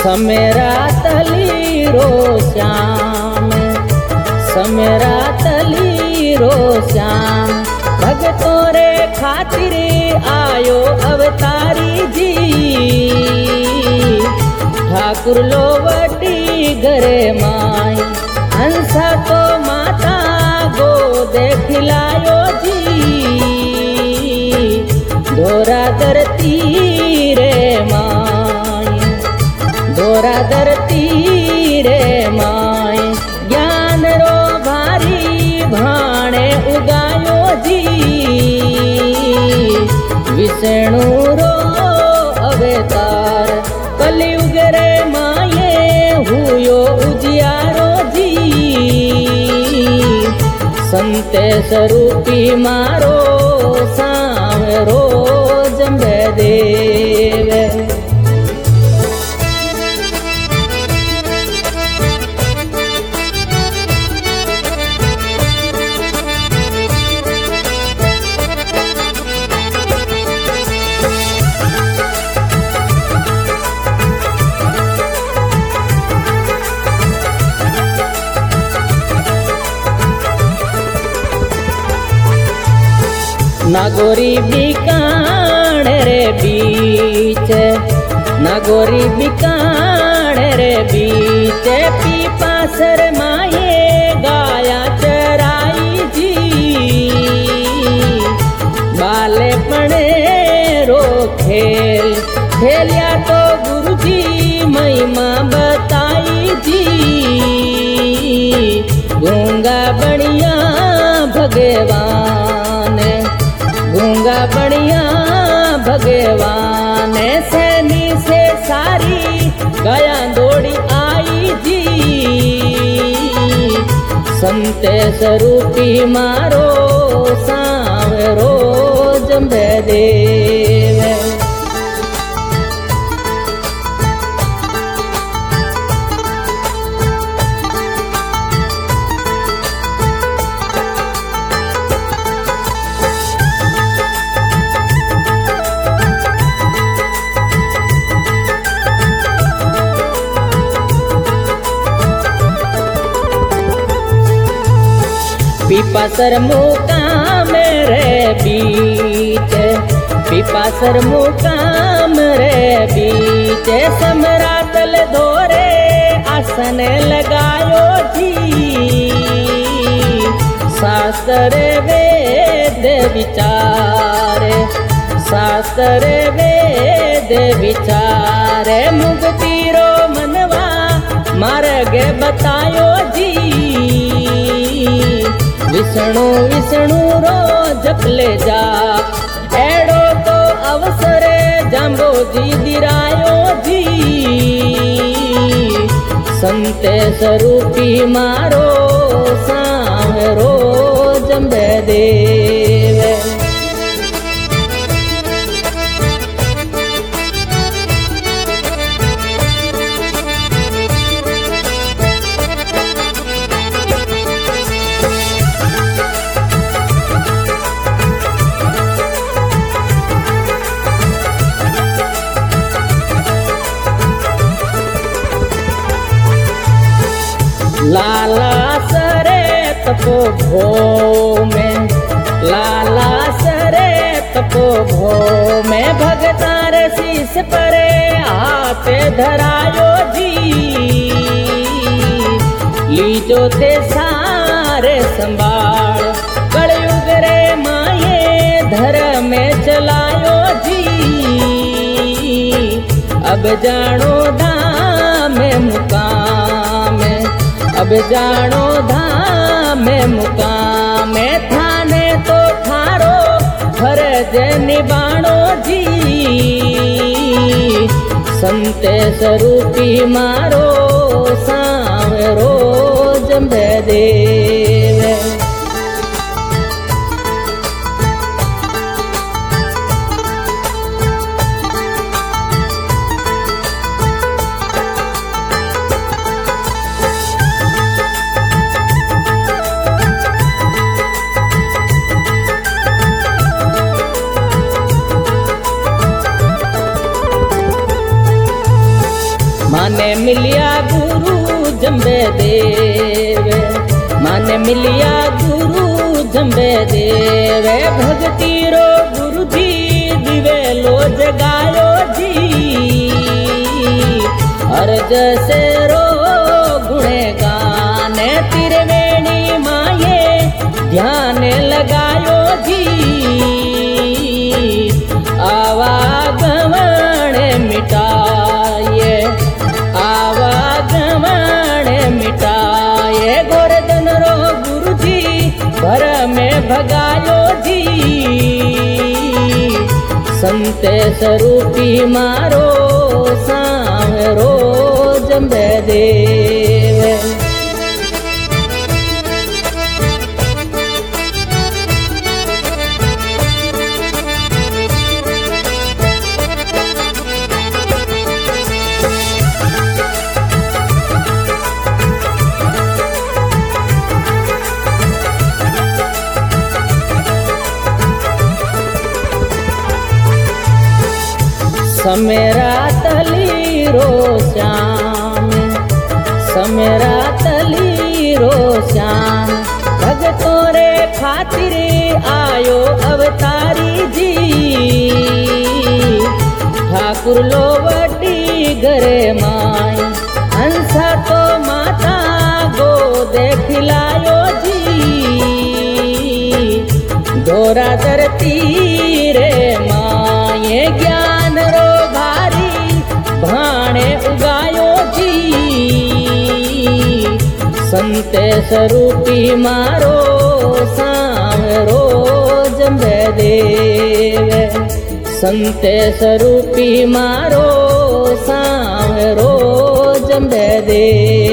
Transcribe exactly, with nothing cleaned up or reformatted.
समेरा तली रो श्याम, समेरा तली रो श्याम, भगतों रे खातिर आयो अवतारी जी। ठाकुर लोवटी घरे माई, हंसा तो माता गोद खिलायो जी। धोरा धरती रे माई, धोरा धरती रे माई, ज्ञान रो भारी भाणे उगायो जी। विष्णु रो अवतार कलयुग रे माये हुयो उजियारो जी। संते स्वरूपी मारो सांवरो जम्बेदेव। नागोरी बिकाण रे बीच, नागोरी बिकाण रे बीच, पीपासर माये गाया चराई जी। बालेपणे रो खेल खेलिया तो गुरुजी महिमा बताई जी। गूंगा बढ़िया भगवान, गूंगा बढ़िया भगवान, सैनी से सारी गया दौड़ी आई जी। संते स्वरूपी मारो सांवरो जम्बेदेव। पीपासर मुकाम रे बीच, पीपासर मुकाम रे बीच, समरातल धोरे आसन लगायो जी। शास्त्र वेद विचार, शास्त्र वेद विचार, मुक्ति रो मनवा मार्ग बतायो जी। विष्णु विष्णु रो जपले जा, एड़ो तो अवसर जाम्बो जी दिरायो जी। संते स्वरूपी मारो सांवरो जम्बेदेव। लाला सरे तपो भो में, लाला सरे तपो भो में, भगतार शीस परे हाथ धरायो जी। लीजो ते सारे संभाल, कलयुग रे माये धर्म में चलायो जी। अब जानो धाम मुकाम, अब जानो धाम मुकाम, थाने तो थारो फर्ज निभाणो जी। संते स्वरूपी मारो सांवरो जम्बेदेव। माने देव माने मिलिया गुरु जम्बे देव भक्ति रो गुरु जी दिवे लो जगायो जी अर्ज से रो गुणे गाने त्रिवेणी माये ध्यान लगायो जी आवागमन मिटाए आवागमन मिटाए गोवर्धन रो गुरु जी भर में भगायो जी संत स्वरूपी मारो सांवरो जम्बे देव समेरा तली रो श्याम समेरा तली रो श्याम भगतों रे खातिर आयो अवतारी जी ठाकुर लोवटी घरे माई हंसा तो माता गोद खिलायो जी गोरा धरती रे माए ज्ञान रो भाणे उगायो जी संत स्वरूपी मारो सांवरो जम्बे देव संत स्वरूपी मारो सांवरो जम्बे देव।